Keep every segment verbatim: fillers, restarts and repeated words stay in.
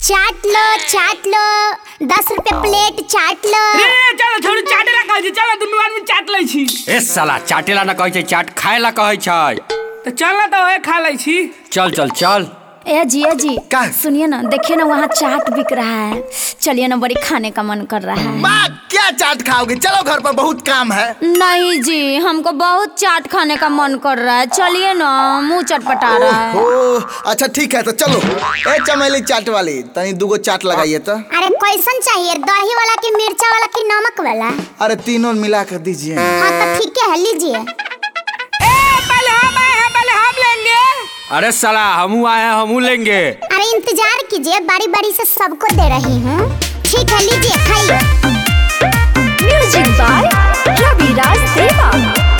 चाट लो चाट लो, दस रुपए प्लेट चाट लो। रे चलो छोड़ी चाटे ला कहै छी, चलो दुनू आदमी चाट लै छी। ए साला चाटे ला ना कहै छै, चाट खाए ला कहै छै। तो चल ना तो ए खा लै छी। चल चल चल। ए जी ए जी क्या? सुनिए ना, देखिए ना वहाँ चाट बिक रहा है, चलिए ना, बड़ी खाने का मन कर रहा है। माँ क्या चाट खाओगे, चलो घर पर बहुत काम है। नहीं जी, हमको बहुत चाट खाने का मन कर रहा है, चलिए ना, मुंह चटपटा रहा है। ओ, अच्छा ठीक है तो चलो। ए चमेली चाट वाली, तनी दूगो चाट लगाइए तो। अरे कैसन चाहिए, दही वाला की मिर्चा वाला की नमक वाला? अरे तीनों मिला कर दीजिए। हाँ तो ठीक है, लीजिए। ए पहले हम आए हैं, पहले हम लेंगे। अरे साला हमू आए हैं, हमू लेंगे। अरे इंतजार कीजिए, बारी बारी से सबको दे रही हूँ। ठीक है लीजिए, खाइए। म्यूजिक बाय रविराज देवा।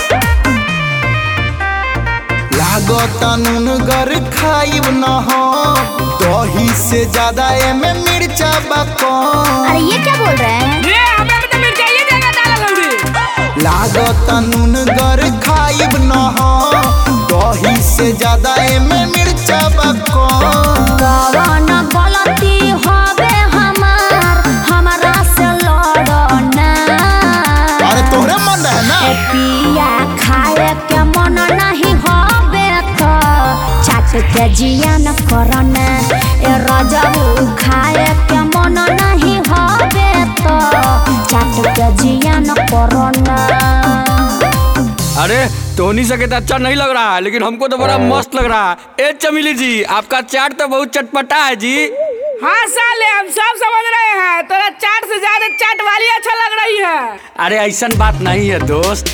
लागत नूनगर खाइब न हो, दही से ज्यादा एमे मिर्चा बा कम। अरे ये क्या बोल रहे हैं? रे हमें तो मिर्चा ये जगह डाला लौड़ी। लागत नूनगर खाइब न हो, दही से ज्यादा एमे मिर्चा बा कम। कौन गलती होवे हमार, हमारा से लड़ना। अरे तोहरे मन रहे ना। ए पिया खाए के मन नहीं होवे तो चाट के जिया न करना। ए रजऊ खाए के मन नहीं होवे तो चाट के जिया न करना। अरे टोनी से तो अच्छा नहीं लग रहा है, लेकिन हमको तो बड़ा मस्त लग रहा है। ए चमेली जी, आपका चाट तो बहुत चटपटा है जी। हाँ साले हम सब समझ रहे हैं, तेरा चाट से ज्यादा चाट वाली अच्छा लग रही है। अरे ऐसा बात नहीं है दोस्त।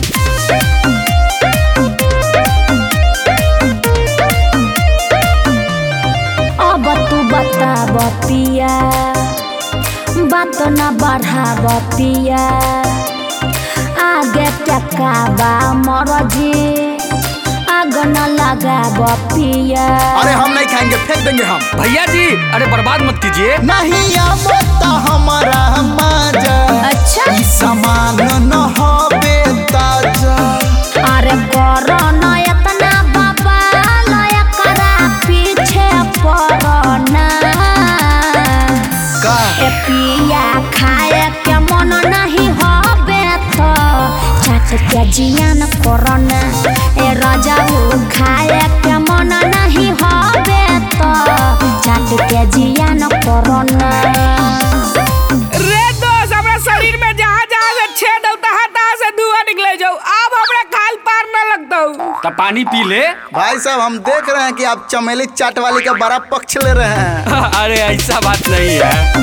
अब तू बता बतिया, बात न बढ़ा बतिया, आगे टका बा मरजी, आग न लगा बपिया। अरे हम नहीं खाएंगे, फेंक देंगे हम। भैया जी अरे बर्बाद मत कीजिए। नहीं आवता हमारा मजा, अच्छा ई सामान न होबे ताजा। अरे करो न इतना बाबा, लया करा पीछे पड़ना। का ए पिया खाए के मन नहीं होबे तो चाट के जिया न करना। ए रजऊ खाए के मन नहीं होबे तो चाट के जिया न करना। रे दोस्त हमरा शरीर में जहाँ जहाँ से छेद होता है तहाँ से धुआं निकले जाओ, अब हमरा खाल पार न लगता। तो पानी पी ले। भाई साहब हम देख रहे हैं कि आप चमेली चाट वाली का बड़ा पक्ष ले रहे हैं। अरे ऐसा बात नहीं है।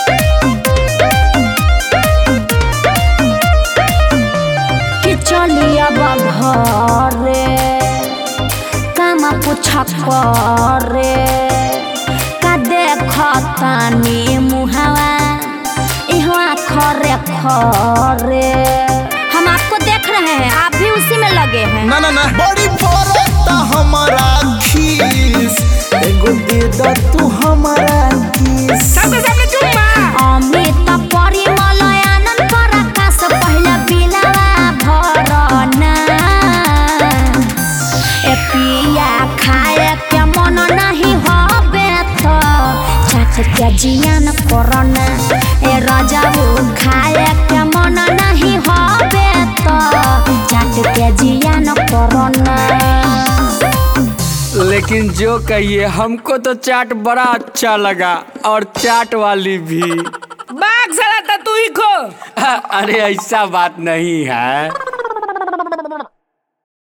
कि चली अब घरे, काम पूछा करे, का देखतानी मुहावा इहवा खरे खरे। हम आपको देख रहे हैं, आप भी उसी में लगे हैं। ना ना ना, बड़ी फरता हमारा खीस, एगो दे द तू हमारा किस। सबके सामने चुम्मा। अमित परिमल आनंद प्रकाश पहले बिलावा भरना। ए पिया खाए के मन नहीं होबे तो चाट के जिया न करना। ए रजऊ खाए के मन नहीं होबे तो चाट के जिया न करना। लेकिन जो कहिए, हमको तो चाट बड़ा अच्छा लगा, और चाट वाली भी। बाग साला तो तू ही खो। अरे ऐसा बात नहीं है।